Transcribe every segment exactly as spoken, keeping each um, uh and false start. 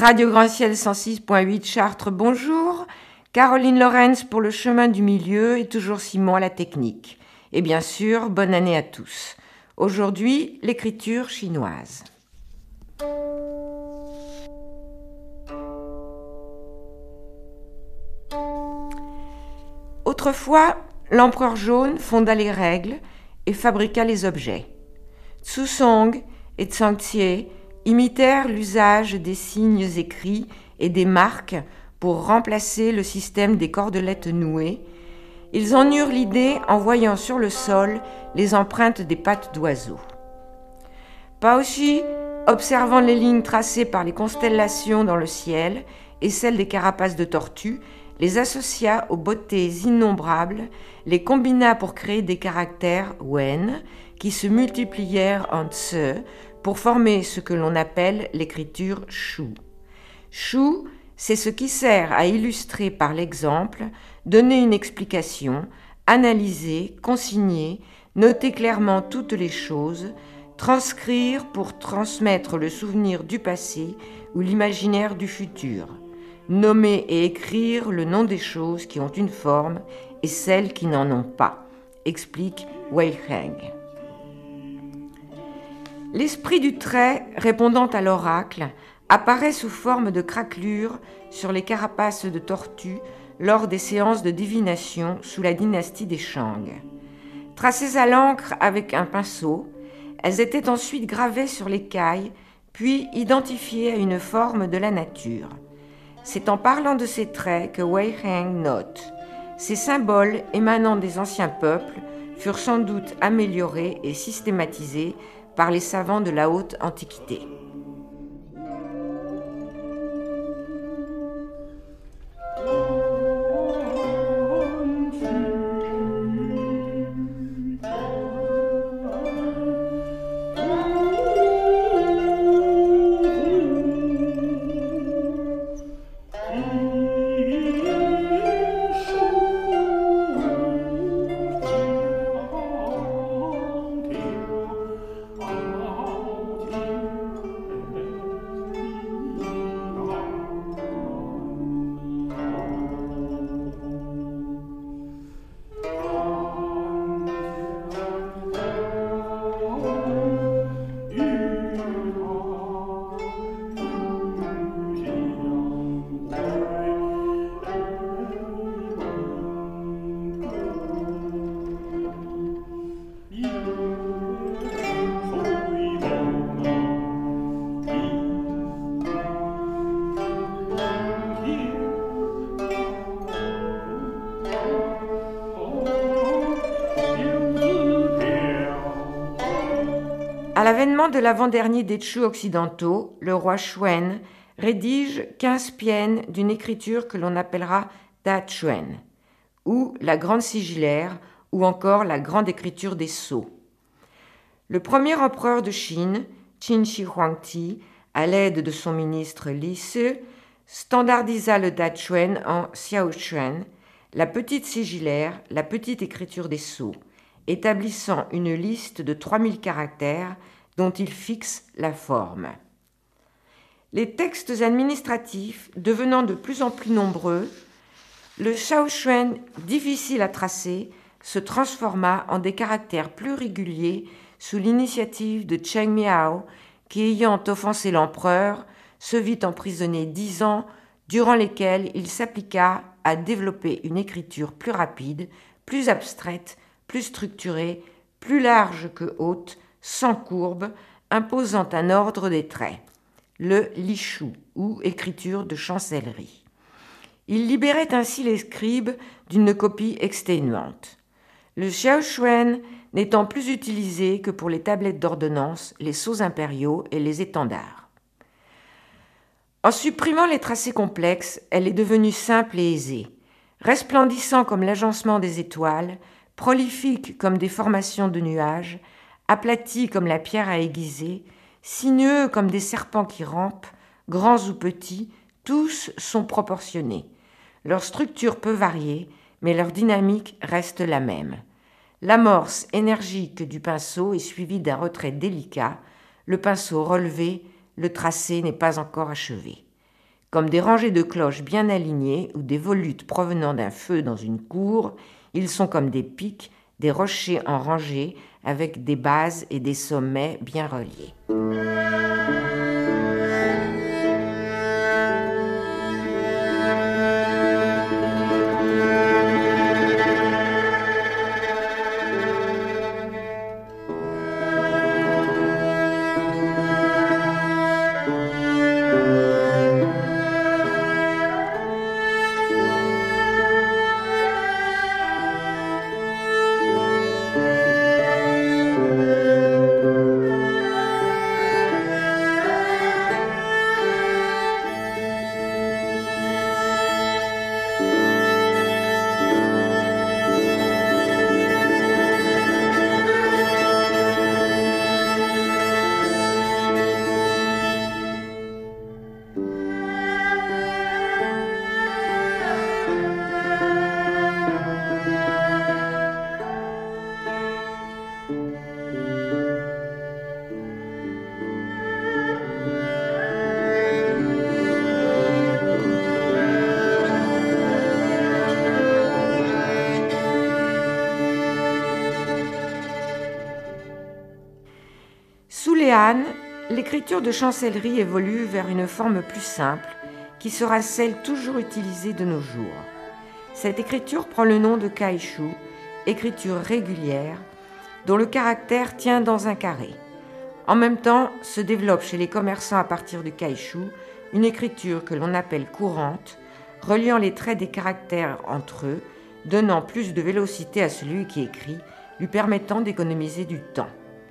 Radio Grand Ciel cent six point huit Chartres, bonjour. Caroline Lorenz pour le chemin du milieu et toujours Simon à la technique. Et bien sûr, bonne année à tous. Aujourd'hui, l'écriture chinoise. Autrefois, l'empereur jaune fonda les règles et fabriqua les objets. Zhusong et Zhangxie imitèrent l'usage des signes écrits et des marques pour remplacer le système des cordelettes nouées. Ils en eurent l'idée en voyant sur le sol les empreintes des pattes d'oiseaux. Baoshi, observant les lignes tracées par les constellations dans le ciel et celles des carapaces de tortues, les associa aux beautés innombrables, les combina pour créer des caractères wen qui se multiplièrent en tse pour former ce que l'on appelle l'écriture shu. Shu, c'est ce qui sert à illustrer par l'exemple, donner une explication, analyser, consigner, noter clairement toutes les choses, transcrire pour transmettre le souvenir du passé ou l'imaginaire du futur, nommer et écrire le nom des choses qui ont une forme et celles qui n'en ont pas, explique Wei Heng. L'esprit du trait, répondant à l'oracle, apparaît sous forme de craquelures sur les carapaces de tortues lors des séances de divination sous la dynastie des Shang. Tracées à l'encre avec un pinceau, elles étaient ensuite gravées sur l'écaille, puis identifiées à une forme de la nature. C'est en parlant de ces traits que Wei Heng note « Ces symboles émanant des anciens peuples furent sans doute améliorés et systématisés par les savants de la haute antiquité. » À l'avènement de l'avant-dernier des Chu occidentaux, le roi Shuen rédige quinze piènes d'une écriture que l'on appellera Da Chuen, ou la grande sigillaire, ou encore la grande écriture des sceaux. Le premier empereur de Chine, Qin Shi Huangdi, à l'aide de son ministre Li Se, standardisa le Da Chuen en Xiao Chuen, la petite sigillaire, la petite écriture des sceaux, établissant une liste de trois mille caractères dont il fixe la forme. Les textes administratifs devenant de plus en plus nombreux, le Shaoxuan, difficile à tracer, se transforma en des caractères plus réguliers sous l'initiative de Cheng Miao, qui, ayant offensé l'empereur, se vit emprisonné dix ans, durant lesquels il s'appliqua à développer une écriture plus rapide, plus abstraite, plus structurée, plus large que haute, sans courbe, imposant un ordre des traits, le lishu, ou écriture de chancellerie. Il libérait ainsi les scribes d'une copie exténuante. Le Xiaoxuan n'étant plus utilisé que pour les tablettes d'ordonnance, les sceaux impériaux et les étendards. En supprimant les tracés complexes, elle est devenue simple et aisée, resplendissant comme l'agencement des étoiles, prolifique comme des formations de nuages, aplati comme la pierre à aiguiser, sinueux comme des serpents qui rampent, grands ou petits, tous sont proportionnés. Leur structure peut varier, mais leur dynamique reste la même. L'amorce énergique du pinceau est suivie d'un retrait délicat, le pinceau relevé, le tracé n'est pas encore achevé. Comme des rangées de cloches bien alignées ou des volutes provenant d'un feu dans une cour, ils sont comme des pics, des rochers en rangées avec des bases et des sommets bien reliés. Sous les Han, l'écriture de chancellerie évolue vers une forme plus simple, qui sera celle toujours utilisée de nos jours. Cette écriture prend le nom de kaishu, écriture régulière, dont le caractère tient dans un carré. En même temps, se développe chez les commerçants à partir du kaishu une écriture que l'on appelle courante, reliant les traits des caractères entre eux, donnant plus de vélocité à celui qui écrit, lui permettant d'économiser du temps.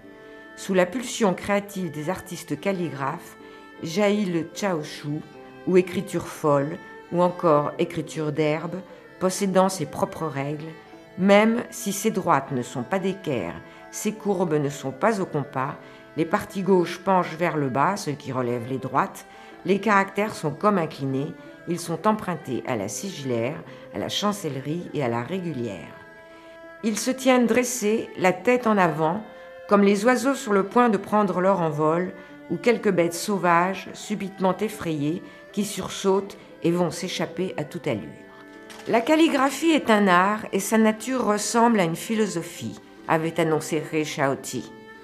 Sous la pulsion créative des artistes calligraphes, jaillit le chaoshu, ou écriture folle, ou encore écriture d'herbe, possédant ses propres règles, même si ses droites ne sont pas d'équerre, ses courbes ne sont pas au compas, les parties gauches penchent vers le bas, ce qui relève les droites, les caractères sont comme inclinés, ils sont empruntés à la sigillaire, à la chancellerie et à la régulière. Ils se tiennent dressés, la tête en avant, comme les oiseaux sur le point de prendre leur envol, ou quelques bêtes sauvages, subitement effrayées, qui sursautent et vont s'échapper à toute allure. La calligraphie est un art et sa nature ressemble à une philosophie, avait annoncé He Shaoti.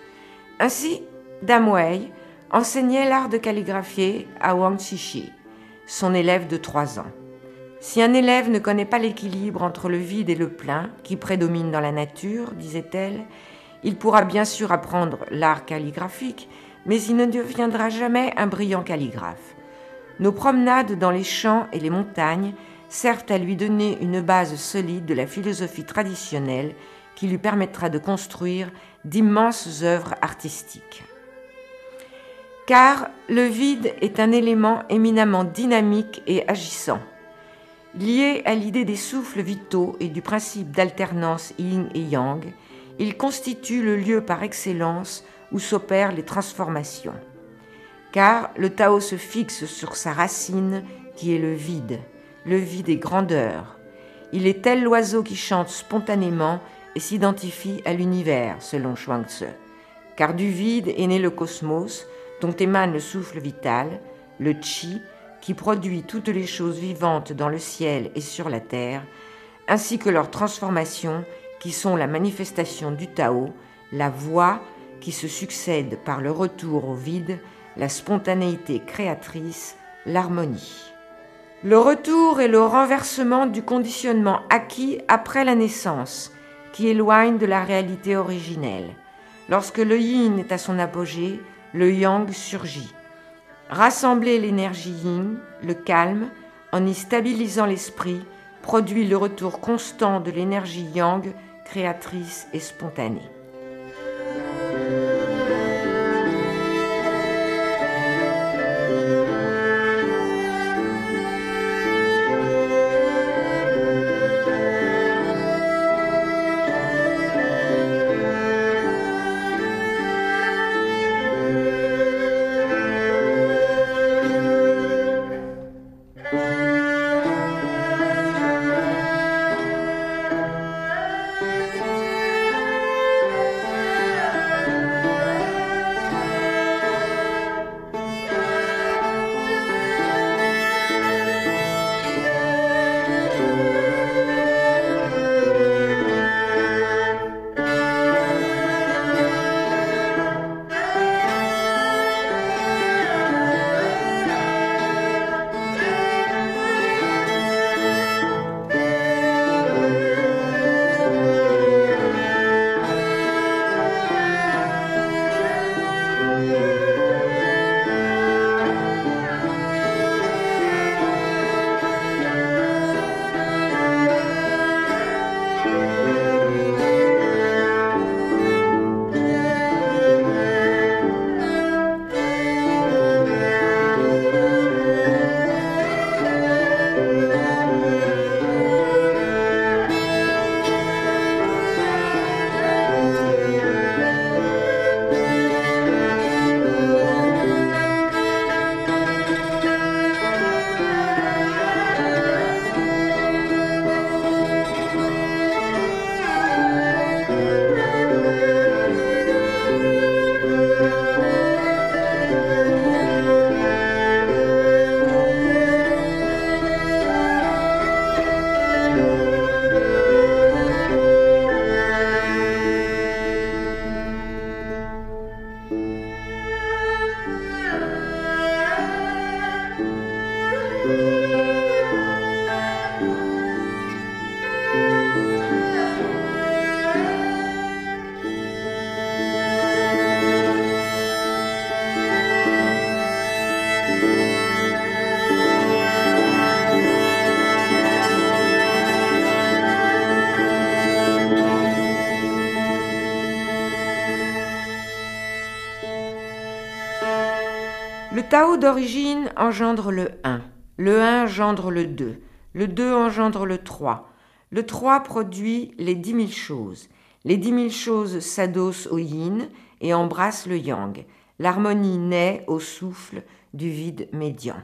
Ainsi, Dame Wei enseignait l'art de calligraphier à Wang Shishi, son élève de trois ans. Si un élève ne connaît pas l'équilibre entre le vide et le plein qui prédomine dans la nature, disait-elle, il pourra bien sûr apprendre l'art calligraphique, mais il ne deviendra jamais un brillant calligraphe. Nos promenades dans les champs et les montagnes servent à lui donner une base solide de la philosophie traditionnelle qui lui permettra de construire d'immenses œuvres artistiques. Car le vide est un élément éminemment dynamique et agissant. Lié à l'idée des souffles vitaux et du principe d'alternance yin et yang, il constitue le lieu par excellence où s'opèrent les transformations. Car le Tao se fixe sur sa racine qui est le vide. Le vide est grandeur. Il est tel l'oiseau qui chante spontanément et s'identifie à l'univers, selon Chuang-Tzu. Car du vide est né le cosmos, dont émane le souffle vital, le Qi, qui produit toutes les choses vivantes dans le ciel et sur la terre, ainsi que leurs transformations qui sont la manifestation du Tao, la voix qui se succède par le retour au vide, la spontanéité créatrice, l'harmonie. Le retour est le renversement du conditionnement acquis après la naissance, qui éloigne de la réalité originelle. Lorsque le yin est à son apogée, le yang surgit. Rassembler l'énergie yin, le calme, en y stabilisant l'esprit, produit le retour constant de l'énergie yang, créatrice et spontanée. Le Tao d'origine engendre le un, le un engendre le deux, le deux engendre le trois, le trois produit les dix mille choses, les dix mille choses s'adossent au yin et embrassent le yang, l'harmonie naît au souffle du vide médian.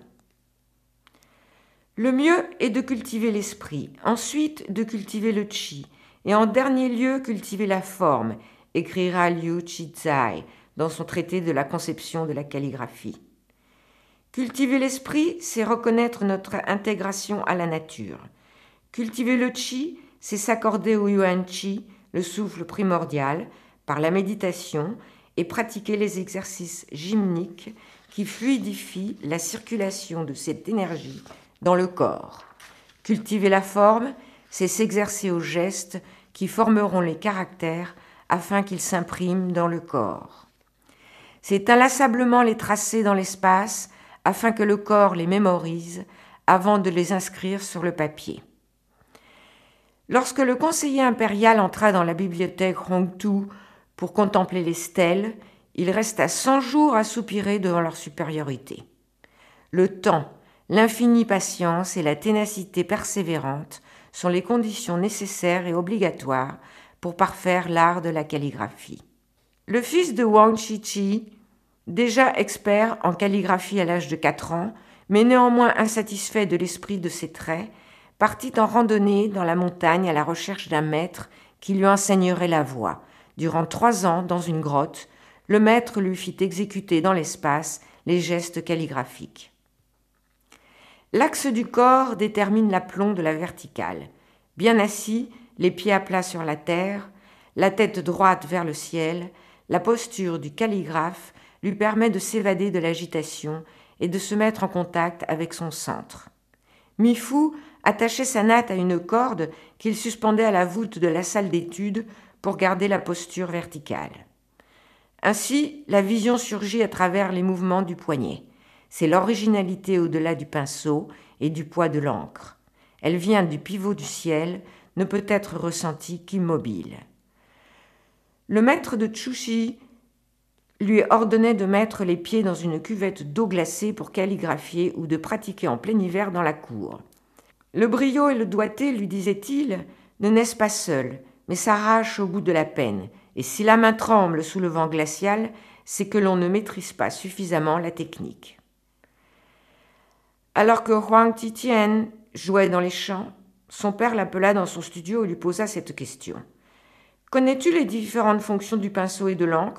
Le mieux est de cultiver l'esprit, ensuite de cultiver le qi, et en dernier lieu cultiver la forme, écrira Liu Qizai dans son traité de la conception de la calligraphie. Cultiver l'esprit, c'est reconnaître notre intégration à la nature. Cultiver le qi, c'est s'accorder au yuan qi, le souffle primordial, par la méditation et pratiquer les exercices gymniques qui fluidifient la circulation de cette énergie dans le corps. Cultiver la forme, c'est s'exercer aux gestes qui formeront les caractères afin qu'ils s'impriment dans le corps. C'est inlassablement les tracer dans l'espace afin que le corps les mémorise avant de les inscrire sur le papier. Lorsque le conseiller impérial entra dans la bibliothèque Hongtu pour contempler les stèles, il resta cent jours à soupirer devant leur supériorité. Le temps, l'infinie patience et la ténacité persévérante sont les conditions nécessaires et obligatoires pour parfaire l'art de la calligraphie. Le fils de Wang Shiqi, déjà expert en calligraphie à l'âge de quatre ans, mais néanmoins insatisfait de l'esprit de ses traits, partit en randonnée dans la montagne à la recherche d'un maître qui lui enseignerait la voie. Durant trois ans, dans une grotte, le maître lui fit exécuter dans l'espace les gestes calligraphiques. L'axe du corps détermine l'aplomb de la verticale. Bien assis, les pieds à plat sur la terre, la tête droite vers le ciel, la posture du calligraphe lui permet de s'évader de l'agitation et de se mettre en contact avec son centre. Mifu attachait sa natte à une corde qu'il suspendait à la voûte de la salle d'études pour garder la posture verticale. Ainsi, la vision surgit à travers les mouvements du poignet. C'est l'originalité au-delà du pinceau et du poids de l'encre. Elle vient du pivot du ciel, ne peut être ressentie qu'immobile. Le maître de Chushi lui ordonnait de mettre les pieds dans une cuvette d'eau glacée pour calligraphier ou de pratiquer en plein hiver dans la cour. Le brio et le doigté, lui disait-il, ne naissent pas seuls, mais s'arrachent au bout de la peine, et si la main tremble sous le vent glacial, c'est que l'on ne maîtrise pas suffisamment la technique. Alors que Huang Titian jouait dans les champs, son père l'appela dans son studio et lui posa cette question. « Connais-tu les différentes fonctions du pinceau et de l'encre ?»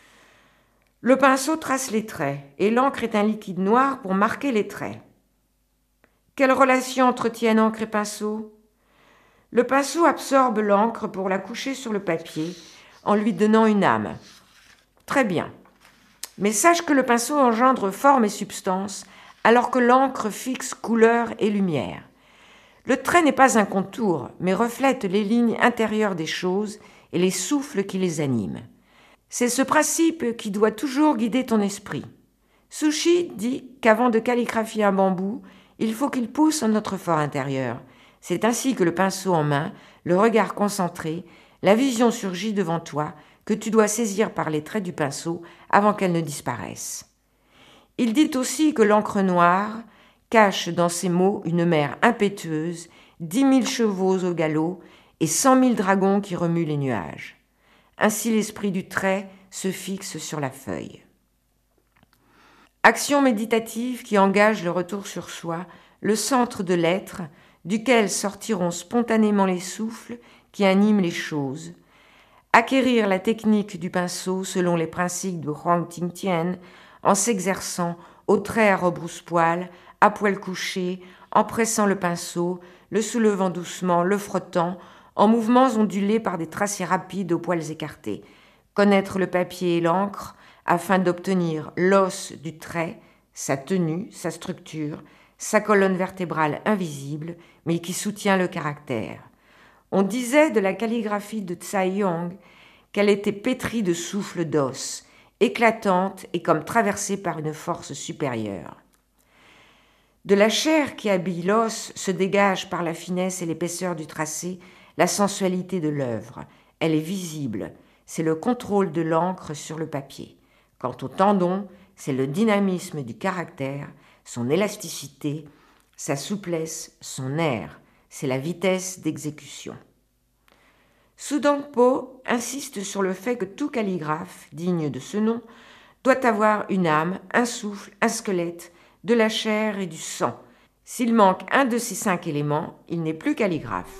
Le pinceau trace les traits et l'encre est un liquide noir pour marquer les traits. Quelle relation entretiennent encre et pinceau ? Le pinceau absorbe l'encre pour la coucher sur le papier en lui donnant une âme. Très bien. Mais sache que le pinceau engendre forme et substance alors que l'encre fixe couleur et lumière. Le trait n'est pas un contour, mais reflète les lignes intérieures des choses et les souffles qui les animent. C'est ce principe qui doit toujours guider ton esprit. Sushi dit qu'avant de calligraphier un bambou, il faut qu'il pousse en notre fort intérieur. C'est ainsi que le pinceau en main, le regard concentré, la vision surgit devant toi, que tu dois saisir par les traits du pinceau avant qu'elle ne disparaisse. Il dit aussi que l'encre noire cache dans ses mots une mer impétueuse, dix mille chevaux au galop et cent mille dragons qui remuent les nuages. Ainsi l'esprit du trait se fixe sur la feuille. Action méditative qui engage le retour sur soi, le centre de l'être, duquel sortiront spontanément les souffles qui animent les choses. Acquérir la technique du pinceau selon les principes de Huang Titian en s'exerçant au trait à rebrousse-poil, à poil couché, en pressant le pinceau, le soulevant doucement, le frottant, en mouvements ondulés par des tracés rapides aux poils écartés. Connaître le papier et l'encre afin d'obtenir l'os du trait, sa tenue, sa structure, sa colonne vertébrale invisible, mais qui soutient le caractère. On disait de la calligraphie de Tsai Yong qu'elle était pétrie de souffle d'os, éclatante et comme traversée par une force supérieure. De la chair qui habille l'os se dégage par la finesse et l'épaisseur du tracé la sensualité de l'œuvre. Elle est visible, c'est le contrôle de l'encre sur le papier. Quant au tendon, c'est le dynamisme du caractère, son élasticité, sa souplesse, son air, c'est la vitesse d'exécution. Su Dongpo insiste sur le fait que tout calligraphe, digne de ce nom, doit avoir une âme, un souffle, un squelette, de la chair et du sang. S'il manque un de ces cinq éléments, il n'est plus calligraphe.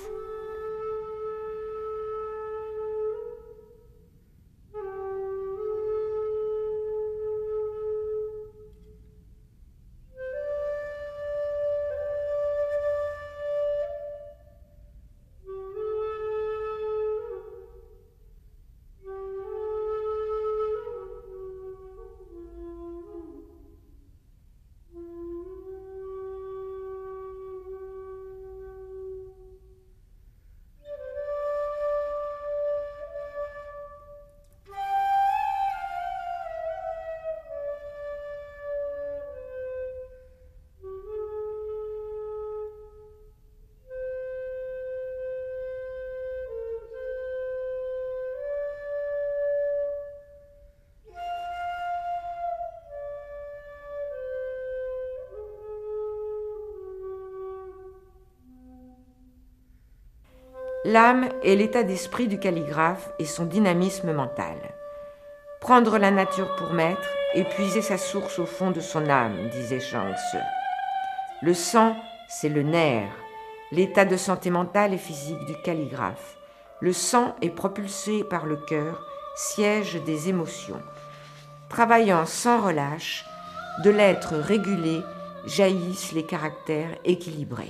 L'âme est l'état d'esprit du calligraphe et son dynamisme mental. Prendre la nature pour maître et puiser sa source au fond de son âme, disait Zhang Tzu. Le sang, c'est le nerf, l'état de santé mentale et physique du calligraphe. Le sang est propulsé par le cœur, siège des émotions. Travaillant sans relâche, de l'être régulé jaillissent les caractères équilibrés.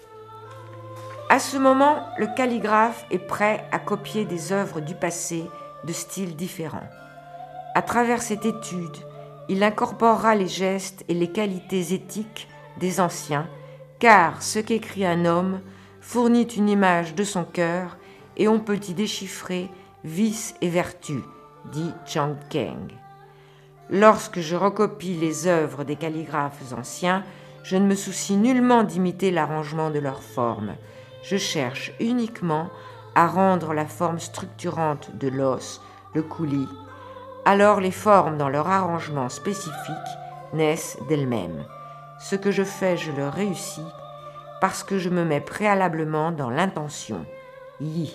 À ce moment, le calligraphe est prêt à copier des œuvres du passé de styles différents. À travers cette étude, il incorporera les gestes et les qualités éthiques des anciens, car ce qu'écrit un homme fournit une image de son cœur et on peut y déchiffrer vices et vertus, dit Chang Keng. Lorsque je recopie les œuvres des calligraphes anciens, je ne me soucie nullement d'imiter l'arrangement de leurs formes. Je cherche uniquement à rendre la forme structurante de l'os, le coulis. Alors les formes dans leur arrangement spécifique naissent d'elles-mêmes. Ce que je fais, je le réussis parce que je me mets préalablement dans l'intention. Yi.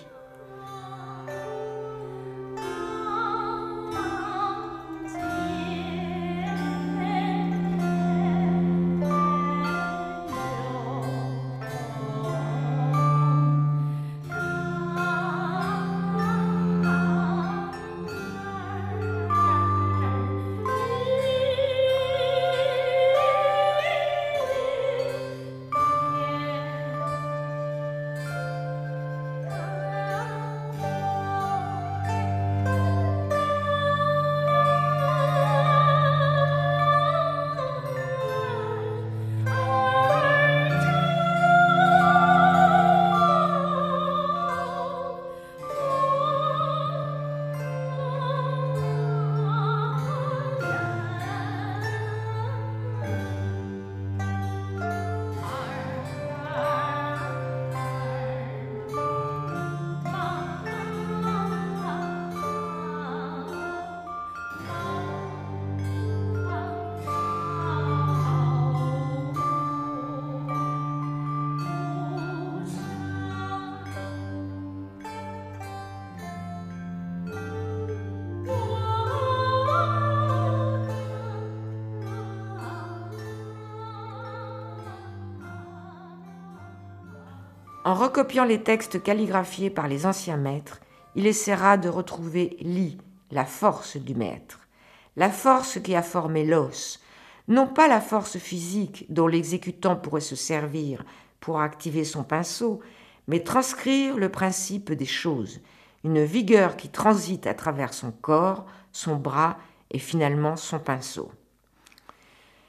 En recopiant les textes calligraphiés par les anciens maîtres, il essaiera de retrouver Li, la force du maître, la force qui a formé l'os, non pas la force physique dont l'exécutant pourrait se servir pour activer son pinceau, mais transcrire le principe des choses, une vigueur qui transite à travers son corps, son bras et finalement son pinceau.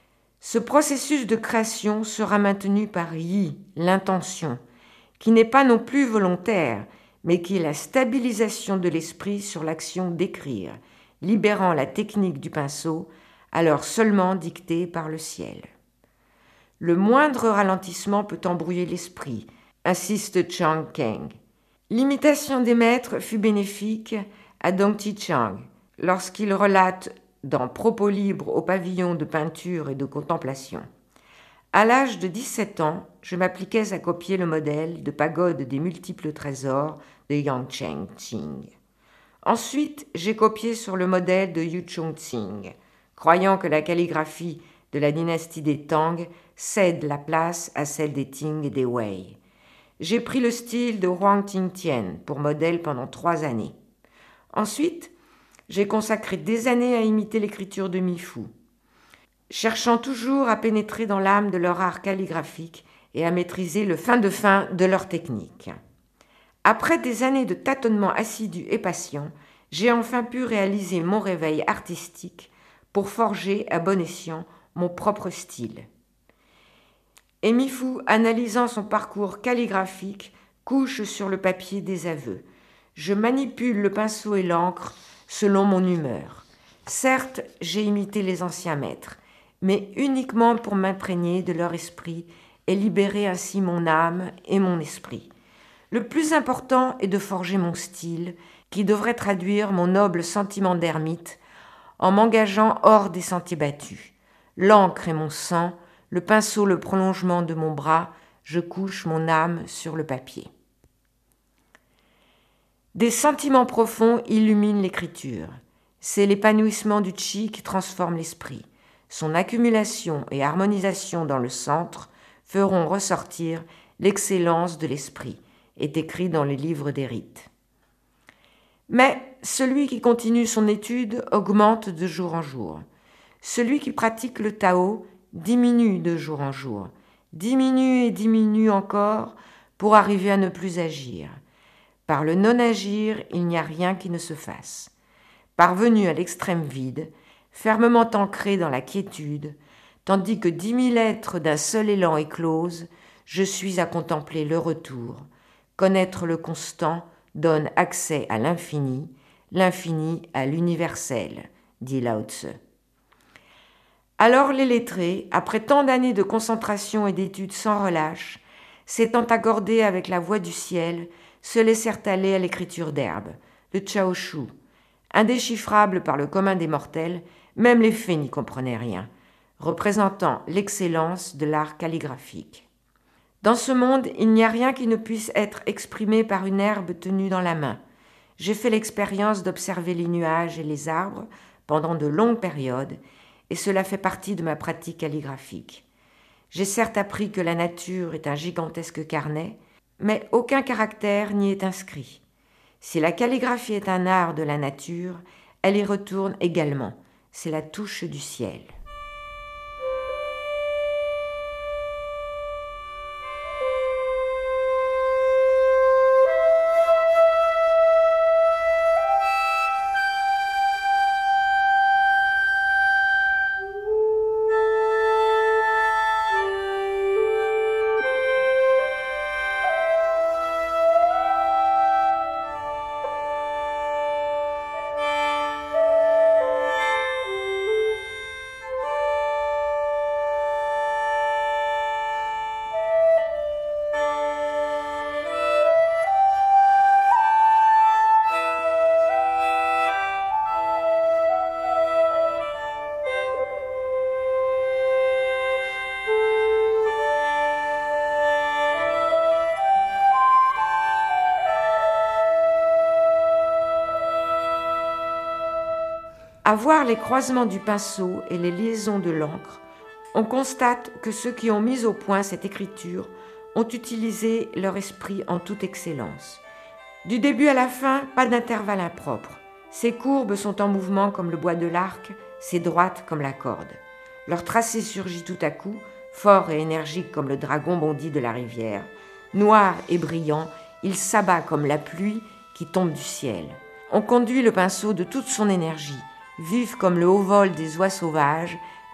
Ce processus de création sera maintenu par yi, l'intention, qui n'est pas non plus volontaire, mais qui est la stabilisation de l'esprit sur l'action d'écrire, libérant la technique du pinceau, alors seulement dictée par le ciel. Le moindre ralentissement peut embrouiller l'esprit, insiste Chang Keng. L'imitation des maîtres fut bénéfique à Dong Ti Chang lorsqu'il relate dans Propos libres au pavillon de peinture et de contemplation. À l'âge de dix-sept ans, je m'appliquais à copier le modèle de pagode des multiples trésors de Yang Cheng-Ching. Ensuite, j'ai copié sur le modèle de Yu Chong-Tsing, croyant que la calligraphie de la dynastie des Tang cède la place à celle des Ting et des Wei. J'ai pris le style de Huang Tingtian pour modèle pendant trois années. Ensuite, j'ai consacré des années à imiter l'écriture de Mi Fu, cherchant toujours à pénétrer dans l'âme de leur art calligraphique et à maîtriser le fin de fin de leur technique. Après des années de tâtonnements assidus et patients, j'ai enfin pu réaliser mon réveil artistique pour forger à bon escient mon propre style. Et Mi Fu, analysant son parcours calligraphique, couche sur le papier des aveux. Je manipule le pinceau et l'encre selon mon humeur. Certes, j'ai imité les anciens maîtres, mais uniquement pour m'imprégner de leur esprit et libérer ainsi mon âme et mon esprit. Le plus important est de forger mon style, qui devrait traduire mon noble sentiment d'ermite, en m'engageant hors des sentiers battus. L'encre est mon sang, le pinceau le prolongement de mon bras, je couche mon âme sur le papier. Des sentiments profonds illuminent l'écriture. C'est l'épanouissement du chi qui transforme l'esprit. Son accumulation et harmonisation dans le centre feront ressortir l'excellence de l'esprit, est écrit dans les livres des rites. Mais celui qui continue son étude augmente de jour en jour. Celui qui pratique le Tao diminue de jour en jour, diminue et diminue encore pour arriver à ne plus agir. Par le non-agir, il n'y a rien qui ne se fasse. Parvenu à l'extrême vide, fermement ancré dans la quiétude, tandis que dix mille êtres d'un seul élan éclosent, je suis à contempler le retour. Connaître le constant donne accès à l'infini, l'infini à l'universel, dit Lao Tse. Alors les lettrés, après tant d'années de concentration et d'études sans relâche, s'étant accordés avec la voix du ciel, se laissèrent aller à l'écriture d'herbe, le Chaoshu. Indéchiffrable par le commun des mortels, même les fées n'y comprenaient rien, représentant l'excellence de l'art calligraphique. Dans ce monde, il n'y a rien qui ne puisse être exprimé par une herbe tenue dans la main. J'ai fait l'expérience d'observer les nuages et les arbres pendant de longues périodes, et cela fait partie de ma pratique calligraphique. J'ai certes appris que la nature est un gigantesque carnet, mais aucun caractère n'y est inscrit. Si la calligraphie est un art de la nature, elle y retourne également. C'est la touche du ciel. À voir les croisements du pinceau et les liaisons de l'encre, on constate que ceux qui ont mis au point cette écriture ont utilisé leur esprit en toute excellence. Du début à la fin, pas d'intervalle impropre. Ces courbes sont en mouvement comme le bois de l'arc, ces droites comme la corde. Leur tracé surgit tout à coup, fort et énergique comme le dragon bondi de la rivière. Noir et brillant, il s'abat comme la pluie qui tombe du ciel. On conduit le pinceau de toute son énergie, vif comme le haut vol des oies sauvages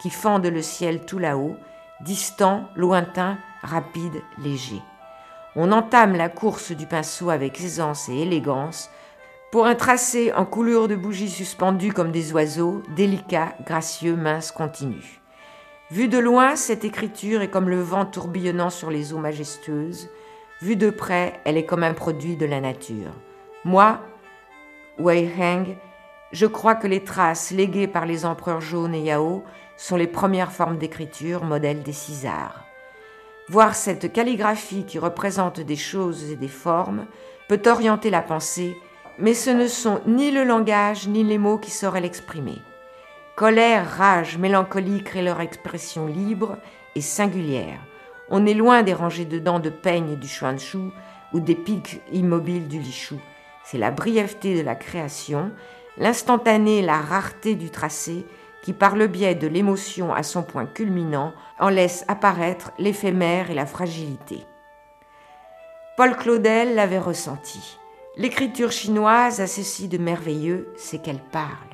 qui fendent le ciel tout là-haut, distant, lointain, rapide, léger. On entame la course du pinceau avec aisance et élégance pour un tracé en coulure de bougies suspendues comme des oiseaux, délicat, gracieux, mince, continu. Vue de loin, cette écriture est comme le vent tourbillonnant sur les eaux majestueuses. Vue de près, elle est comme un produit de la nature. Moi, Wei Heng, je crois que les traces léguées par les empereurs Jaunes et Yao sont les premières formes d'écriture, modèles des Six-Arts. Voir cette calligraphie qui représente des choses et des formes peut orienter la pensée, mais ce ne sont ni le langage ni les mots qui sauraient l'exprimer. Colère, rage, mélancolie créent leur expression libre et singulière. On est loin des rangées de dents de peigne du Chuanshu ou des pics immobiles du Lishu. C'est la brièveté de la création, l'instantané, la rareté du tracé qui, par le biais de l'émotion à son point culminant, en laisse apparaître l'éphémère et la fragilité. Paul Claudel l'avait ressenti. L'écriture chinoise a ceci de merveilleux, c'est qu'elle parle.